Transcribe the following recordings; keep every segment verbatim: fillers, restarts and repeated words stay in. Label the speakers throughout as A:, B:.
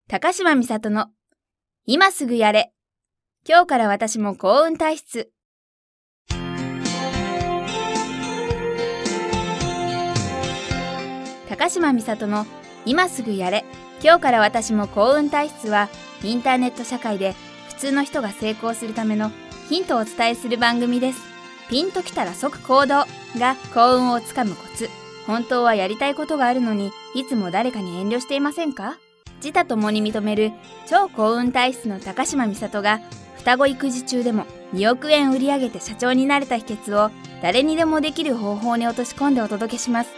A: 高島美里の今すぐやれ。今日から私も幸運体質。高島美里の今すぐやれ。今日から私も幸運体質は、インターネット社会で普通の人が成功するためのヒントをお伝えする番組です。ピンときたら即行動が幸運をつかむコツ。本当はやりたいことがあるのに、いつも誰かに遠慮していませんか？自他ともに認める超幸運体質の高島美里が、双子育児中でもにおくえん売り上げて社長になれた秘訣を誰にでもできる方法に落とし込んでお届けします。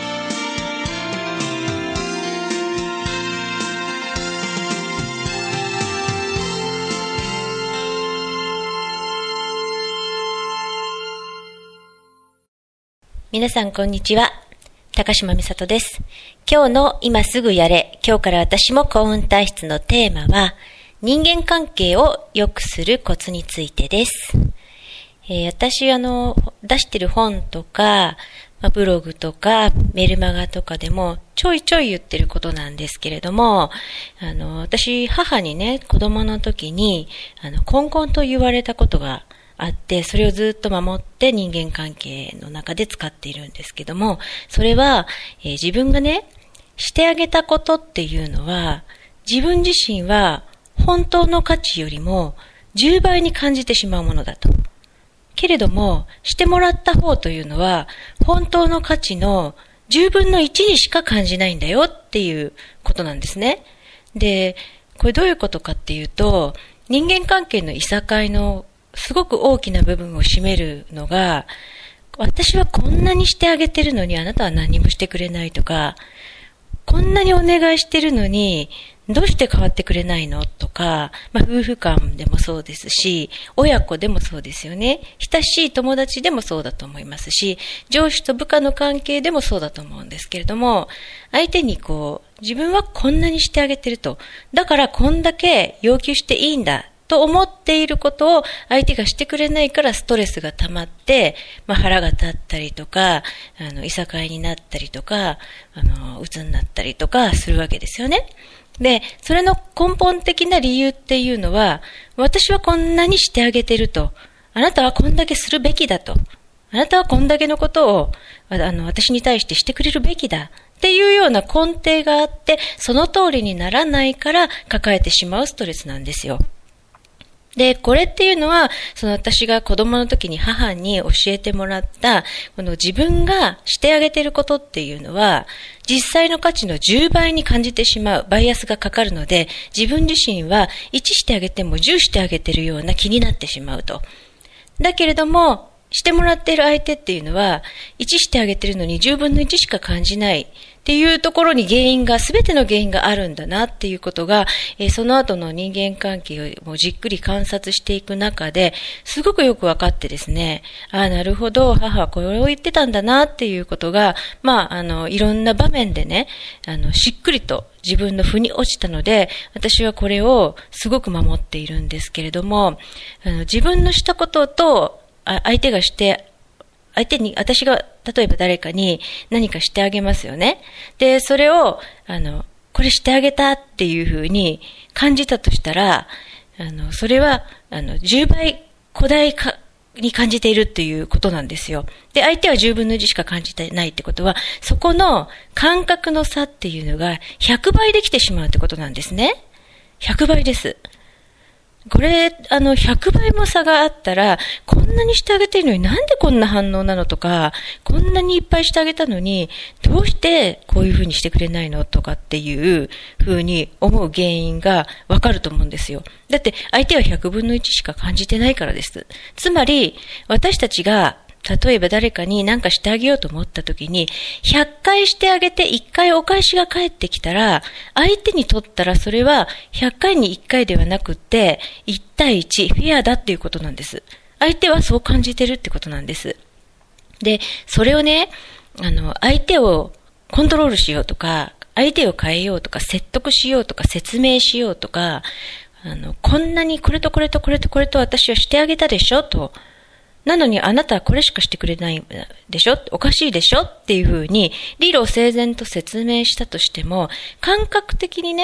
B: 皆さんこんにちは。高島美里です。今日の今すぐやれ、今日から私も幸運体質のテーマは、人間関係を良くするコツについてです。えー、私あの出してる本とか、まあ、ブログとかメルマガとかでもちょいちょい言ってることなんですけれども、あの私母にね、子供の時にあのコンコンと言われたことがあって、それをずっと守って人間関係の中で使っているんですけども、それは、えー、自分がね、してあげたことっていうのは、自分自身は本当の価値よりもじゅうばいに感じてしまうものだと。けれども、してもらった方というのは、本当の価値のじゅうぶんのいちにしか感じないんだよっていうことなんですね。で、これどういうことかっていうと、人間関係のいさかいのすごく大きな部分を占めるのが、私はこんなにしてあげてるのにあなたは何もしてくれないとか、こんなにお願いしてるのにどうして変わってくれないのとか、まあ夫婦間でもそうですし、親子でもそうですよね。親しい友達でもそうだと思いますし、上司と部下の関係でもそうだと思うんですけれども、相手にこう、自分はこんなにしてあげてると。だからこんだけ要求していいんだ。と思っていることを相手がしてくれないからストレスが溜まって、まあ、腹が立ったりとか、あの、いさかいになったりとか、あの、鬱になったりとかするわけですよね。で、それの根本的な理由っていうのは、私はこんなにしてあげてると。あなたはこんだけするべきだと。あなたはこんだけのことを、あの、私に対してしてくれるべきだ。っていうような根底があって、その通りにならないから抱えてしまうストレスなんですよ。で、これっていうのは、その私が子供の時に母に教えてもらった、この自分がしてあげていることっていうのは、実際の価値のじゅうばいに感じてしまうバイアスがかかるので、自分自身はいちしてあげてもじゅうしてあげているような気になってしまうと。だけれども、してもらっている相手っていうのは、いちしてあげているのにじゅうぶんのいちしか感じないっていうところに原因が、すべての原因があるんだなっていうことが、えー、その後の人間関係をじっくり観察していく中で、すごくよく分かってですね、ああ、なるほど、母はこれを言ってたんだなっていうことが、まあ、あの、いろんな場面でね、あの、しっくりと自分の腑に落ちたので、私はこれをすごく守っているんですけれども、あの自分のしたことと、相手がして、相手に、私が、例えば誰かに何かしてあげますよね。で、それを、あの、これしてあげたっていうふうに感じたとしたら、あの、それは、あの、じゅうばい古代かに感じているっていうことなんですよ。で、相手はじゅうぶんのいちしか感じてないってことは、そこの感覚の差っていうのがひゃくばいできてしまうってことなんですね。ひゃくばいです。これ、あの、ひゃくばいも差があったら、こんなにしてあげてるのになんでこんな反応なのとか、こんなにいっぱいしてあげたのに、どうしてこういう風にしてくれないのとかっていう風に思う原因がわかると思うんですよ。だって相手はひゃくぶんのいちしか感じてないからです。つまり、私たちが、例えば誰かに何かしてあげようと思った時に、ひゃっかいしてあげていっかいお返しが返ってきたら、相手にとったらそれはひゃっかいにいっかいではなくって、いちたいいち、フェアだっていうことなんです。相手はそう感じてるってことなんです。で、それをね、あの、相手をコントロールしようとか、相手を変えようとか、説得しようとか、説明しようとか、あの、こんなにこれとこれとこれとこれと私はしてあげたでしょと。なのにあなたはこれしかしてくれないでしょ、おかしいでしょっていうふうに理路整然と説明したとしても、感覚的にね、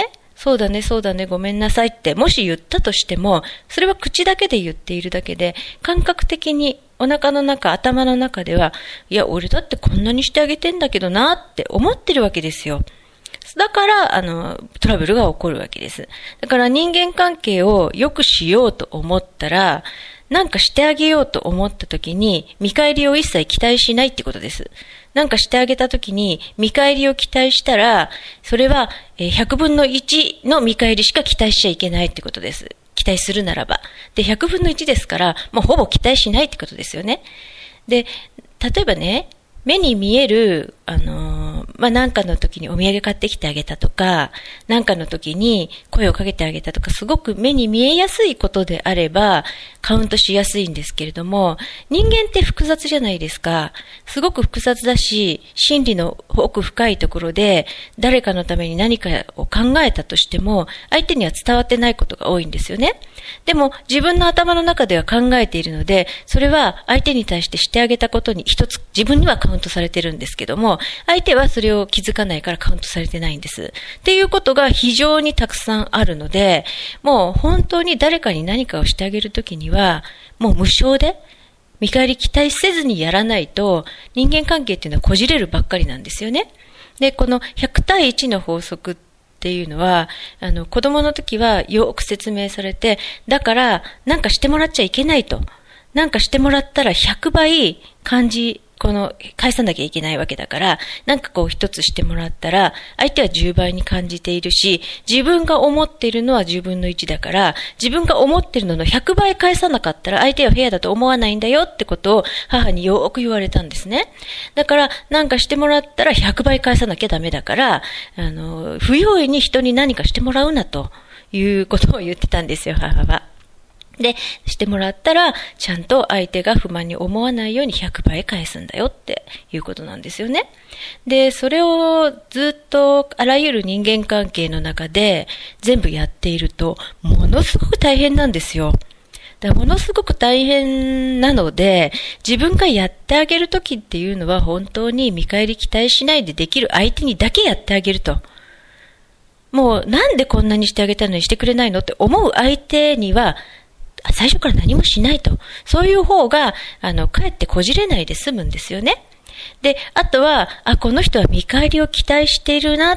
B: そうだね、そうだね、ごめんなさいってもし言ったとしても、それは口だけで言っているだけで、感覚的にお腹の中、頭の中では、いや、俺だってこんなにしてあげてんだけどなって思ってるわけですよ。だから、あの、トラブルが起こるわけです。だから人間関係を良くしようと思ったら、なんかしてあげようと思った時に、見返りを一切期待しないってことです。なんかしてあげた時に、見返りを期待したら、それはひゃくぶんのいちの見返りしか期待しちゃいけないってことです。期待するならば。で、ひゃくぶんのいちですから、もうほぼ期待しないってことですよね。で、例えばね、目に見える、あのー、まあ、なんかの時にお土産買ってきてあげたとか、なんかの時に声をかけてあげたとか、すごく目に見えやすいことであれば、カウントしやすいんですけれども、人間って複雑じゃないですか。すごく複雑だし、心理の奥深いところで、誰かのために何かを考えたとしても、相手には伝わってないことが多いんですよね。でも、自分の頭の中では考えているので、それは相手に対してしてあげたことに一つ、自分にはカウントされてるんですけども、相手はそれを気づかないからカウントされてないんです。っていうことが非常にたくさんあるので、もう本当に誰かに何かをしてあげるときには、もう無償で、見返り期待せずにやらないと、人間関係っていうのはこじれるばっかりなんですよね。で、このひゃくたいいちの法則っていうのは、あの、子供の時はよく説明されて、だから、なんかしてもらっちゃいけないと。なんかしてもらったらひゃくばい感じ、この、返さなきゃいけないわけだから、なんかこう一つしてもらったら、相手はじゅうばいに感じているし、自分が思っているのはじゅうぶんのいちだから、自分が思っているののひゃくばい返さなかったら、相手はフェアだと思わないんだよってことを母によーく言われたんですね。だから、なんかしてもらったらひゃくばい返さなきゃダメだから、あの、不用意に人に何かしてもらうなということを言ってたんですよ、母は。で、してもらったら、ちゃんと相手が不満に思わないようにひゃくばい返すんだよっていうことなんですよね。で、それをずっとあらゆる人間関係の中で全部やっていると、ものすごく大変なんですよ。だからものすごく大変なので、自分がやってあげるときっていうのは本当に見返り期待しないでできる相手にだけやってあげると。もうなんでこんなにしてあげたのにしてくれないのって思う相手には、最初から何もしないと。そういう方が、あの、かえってこじれないで済むんですよね。で、あとは、あ、この人は見返りを期待しているなって、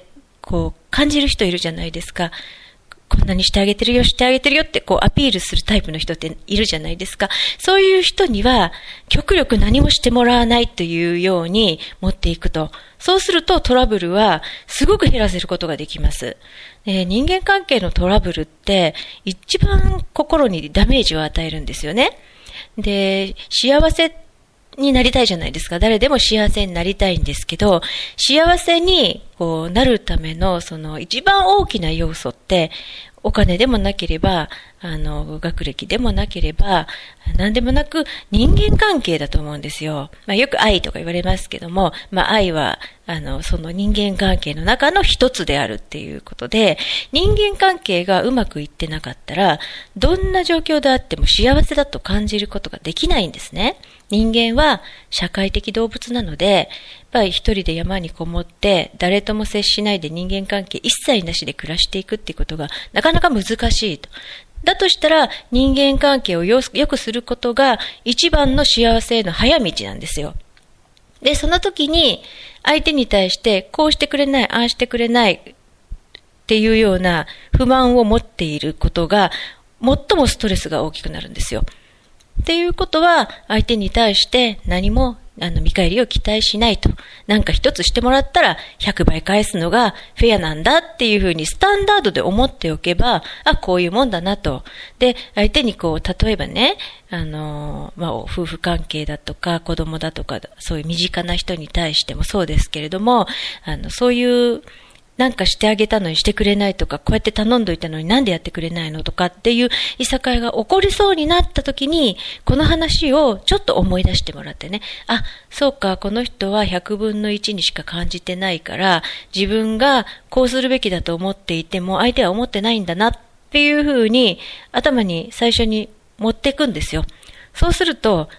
B: こう、感じる人いるじゃないですか。こんなにしてあげてるよ、してあげてるよって、こう、アピールするタイプの人っているじゃないですか。そういう人には、極力何もしてもらわないというように持っていくと。そうするとトラブルはすごく減らせることができます。で、人間関係のトラブルって一番心にダメージを与えるんですよね。で、幸せになりたいじゃないですか。誰でも幸せになりたいんですけど、幸せにこうなるためのその一番大きな要素ってお金でもなければ、あの、学歴でもなければ、何でもなく人間関係だと思うんですよ。まあよく愛とか言われますけども、まあ愛は、あの、その人間関係の中の一つであるっていうことで、人間関係がうまくいってなかったら、どんな状況であっても幸せだと感じることができないんですね。人間は社会的動物なので、やっぱり一人で山にこもって誰とも接しないで人間関係一切なしで暮らしていくっていうことがなかなか難しいと。だとしたら人間関係をよくすることが一番の幸せへの早道なんですよ。で、その時に相手に対してこうしてくれない、ああしてくれないっていうような不満を持っていることが最もストレスが大きくなるんですよ。っていうことは、相手に対して何もあの見返りを期待しないと。なんか一つしてもらったらひゃくばい返すのがフェアなんだっていうふうにスタンダードで思っておけば、あ、こういうもんだなと。で、相手にこう、例えばね、あの、まあ、夫婦関係だとか子供だとか、そういう身近な人に対してもそうですけれども、あの、そういうなんかしてあげたのにしてくれないとか、こうやって頼んどいたのになんでやってくれないのとかっていういさかいが起こりそうになった時に、この話をちょっと思い出してもらってね、あ、そうか、この人はひゃくぶんのいちにしか感じてないから、自分がこうするべきだと思っていても、相手は思ってないんだなっていうふうに頭に最初に持っていくんですよ。そうすると、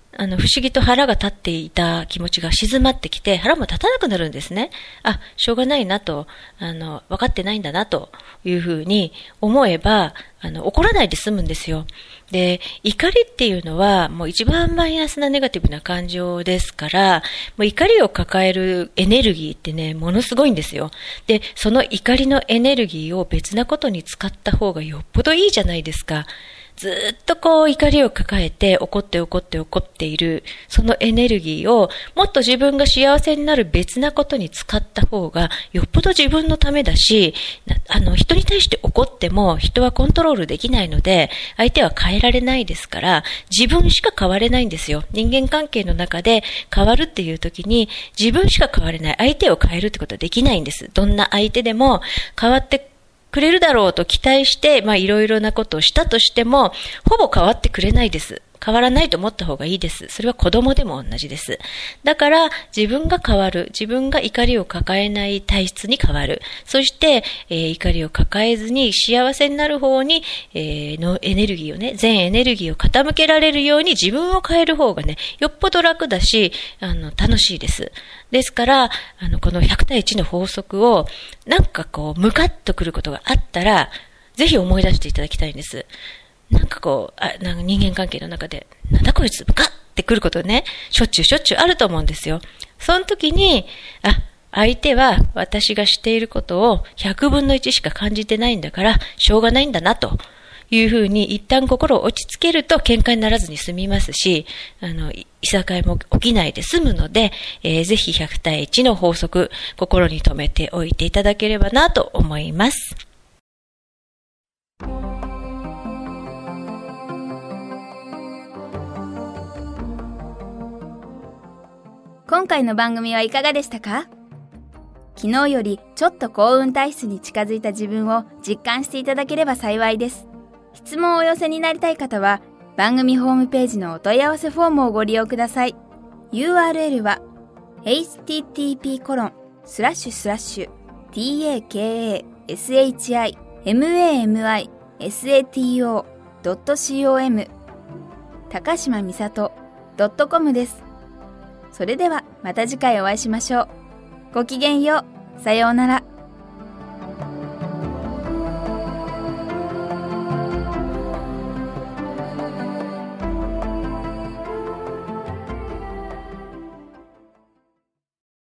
B: あの、不思議と腹が立っていた気持ちが静まってきて、腹も立たなくなるんですね。あ、しょうがないなと、あの、分かってないんだなというふうに思えば、あの、怒らないで済むんですよ。で、怒りっていうのは、もう一番マイナスなネガティブな感情ですから、もう怒りを抱えるエネルギーってね、ものすごいんですよ。で、その怒りのエネルギーを別なことに使った方がよっぽどいいじゃないですか。ずっとこう怒りを抱えて怒って怒って怒っているそのエネルギーをもっと自分が幸せになる別なことに使った方がよっぽど自分のためだし、あの人に対して怒っても人はコントロールできないので相手は変えられないですから自分しか変われないんですよ。人間関係の中で変わるっていう時に自分しか変われない、相手を変えるってことはできないんです。どんな相手でも変わってくれるだろうと期待して、まあいろいろなことをしたとしても、ほぼ変わってくれないです。変わらないと思った方がいいです。それは子供でも同じです。だから自分が変わる。自分が怒りを抱えない体質に変わる。そして、えー、怒りを抱えずに幸せになる方に、えー、のエネルギーをね、全エネルギーを傾けられるように自分を変える方がね、よっぽど楽だし、あの、楽しいです。ですから、あの、このひゃく対いちの法則を、なんかこう、ムカッとくることがあったら、ぜひ思い出していただきたいんです。なんかこう、あ、なんか人間関係の中で、なんだこいつ、ムカッってくることね、しょっちゅうしょっちゅうあると思うんですよ。その時に、あ、相手は私がしていることをひゃくぶんのいちしか感じてないんだから、しょうがないんだな、というふうに一旦心を落ち着けると喧嘩にならずに済みますし、あの、いさかいも起きないで済むので、えー、ぜひひゃく対いちの法則、心に留めておいていただければなと思います。
A: 今回の番組はいかがでしたか？昨日よりちょっと幸運体質に近づいた自分を実感していただければ幸いです。質問をお寄せになりたい方は番組ホームページのお問い合わせフォームをご利用ください。 ユーアールエル は エイチティーティーピーコロンスラッシュスラッシュタカシマミサト高島みさと .com です。それではまた次回お会いしましょう。ごきげんよう。さようなら。